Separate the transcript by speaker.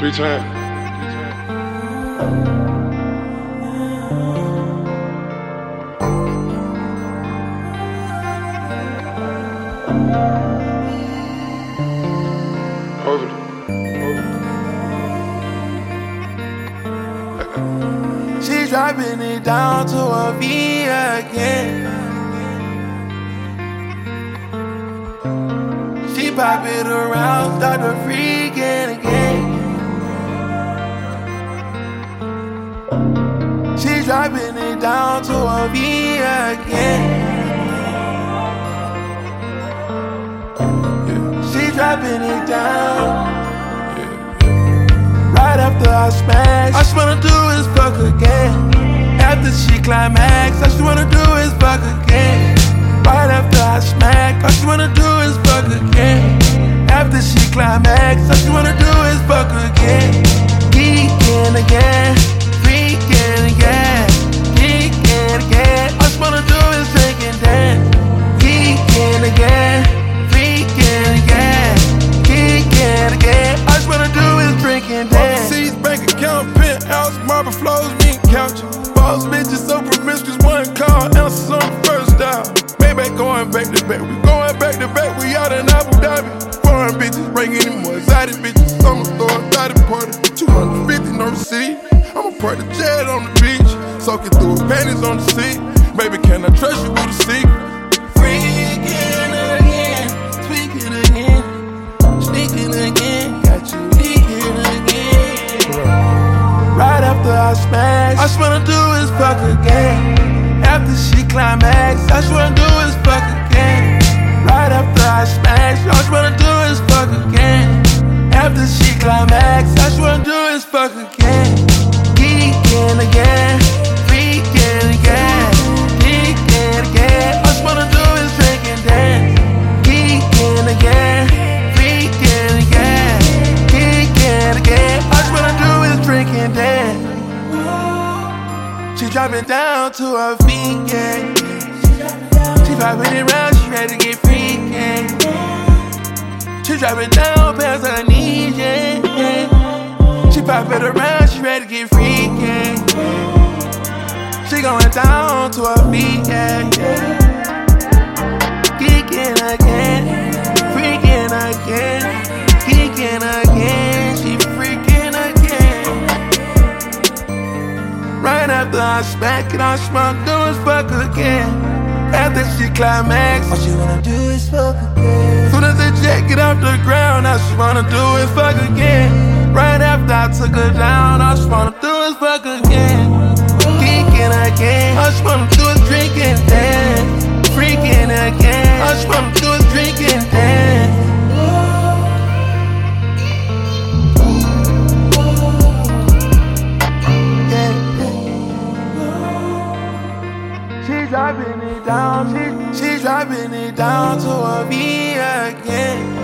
Speaker 1: 3 times. Over it.
Speaker 2: She's dropping it down to a V again. She pop it around, start to freaking again. She's dropping it down to a V again. She's dropping it down. Right after I smash, all she wanna do is fuck again. After she climax, all she wanna do is fuck again. Right after I smack, all she wanna do is fuck again. After she climax, all she wanna do is fuck again. Geeking again, freaking again, geeking again. All she wanna do is drink and dance. Geeking again, freaking again, geeking again. All she wanna do is drink and dance.
Speaker 3: Overseas bank account, penthouse, marble floors, meat couch. Boss bitches so promiscuous, one call, answers on the first dial. Maybach going back to back, we going back to back, we out in Abu Dhabi. Foreign bitches, bring any more exotic bitches. I'ma throw a thotty party, 250 no receipt. I'ma park the jet on the beach, soaking through her panties on the seat. Baby, can I trust you with a secret?
Speaker 2: Freaking again, tweaking again, sneaking again, got you leaking again. Right after I smash, all she wanna do is fuck again. After she climax, all she wanna do is fuck again. Right after I smash, all she wanna do is fuck again. After she climax, all she wanna do is fuck again. Geeking again, freaking again, geeking again. All she wanna do is drink and dance. Geeking again, freaking again, geeking again. All she wanna do is drink and dance. She dropping down to her feet, yeah. She popping it round, she ready to get freaking. She dropping down past her knees, yeah. She pop it around, she ready to get freaking. She going down to her feet, yeah. Geeking again, freaking again, geeking again. She freaking again. Right after I smack it, all she wanna do is fuck again. After she climax, all she wanna do is fuck again. Soon as the jet get off the ground, all she wanna do is fuck again. Right after I took her down, all she wanna do is fuck again. Geeking again, all she wanna do is drink and dance. Freaking again, all she wanna do is drink and dance. She's dropping it down, she's dropping it down to a V again.